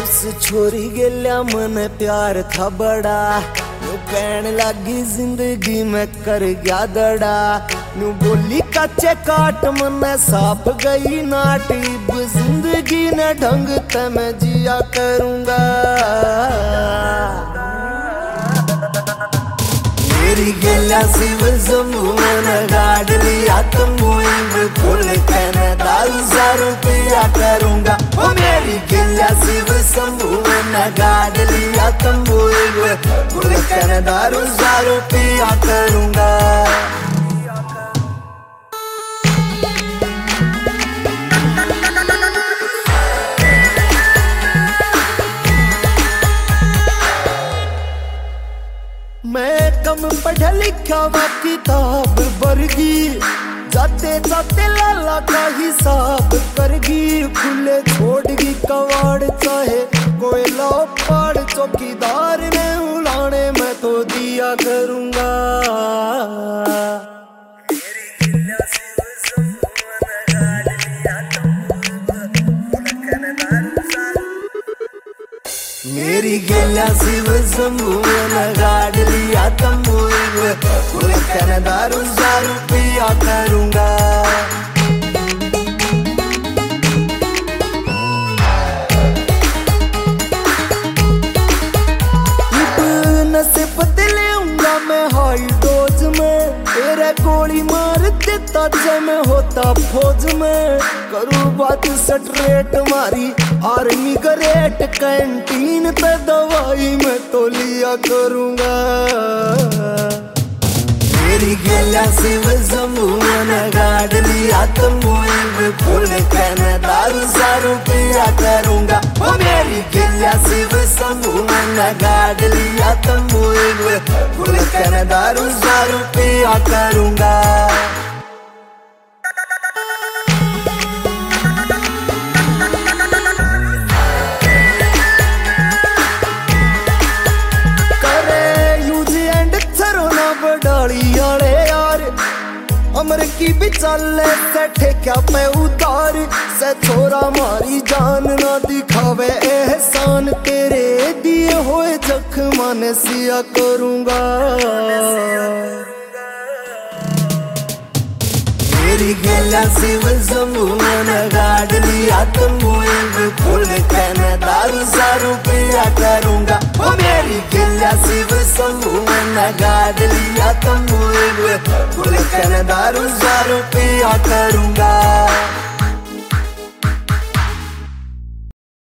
उस छोरी गेल्या मन प्यार था बड़ा, नु कहन लगी जिंदगी में कर गया दड़ा, नु बोली कच्चे काट मन साफ गई नाटी, जिंदगी ने ढंग ते मैं जिया करूंगा। मेरी गेल्या शिव जमुन गाड़ लिया तुम फुल कहने 10,000 रुपया करूंगा। ओ मेरी गेल्या शिव जमुन गाड़ लिया तुम फुल कहने 10,000 रुपया करूंगा। मैं कम पढ़ा लिखा वा किताब वर्गी, जाते जाते लाला का हिसाब करगी, खुले छोड़गी कवाड़ चाहे कोई लो पाड़, चौकीदार ने उलाने मैं तो दिया करूंगा। मेरी गेल्या शिव जमुन गाड़ लिया तंबू, फुल कहने 10,000 रुपया करूंगा। नसीब लेऊंगा मैं हाई डोज में, तेरे गोली मार देता जब मैं होता फौज में, करूँ बात स्ट्रेट मारी आर्मी ग्रेट, कैंटीन पे दवाई मैं तो लिया करूंगा। मेरी गेल्या शिव जमुन गाड़ लिया तंबू, फुल कहने 10,000 रुपया करूंगा। ओ मेरी गेल्या शिव जमुन गाड़ लिया तंबू, फुल कहने 10,000 रुपया करूंगा। अमर की भी चले से ठेक्या पे उतार, से छोरा मारी जान ना दिखावे एहसान, तेरे दिए हुए जख्मा ने सिया करूंगा। मेरी गेल्या शिव जमुन गाड़ लिया तंबू, फुल कहने 10,000 रुपया करूंगा। ओ मेरी गेल्या शिव जमुन गाड़ लिया तंबू, फुल कहने 10,000 रुपया करूंगा।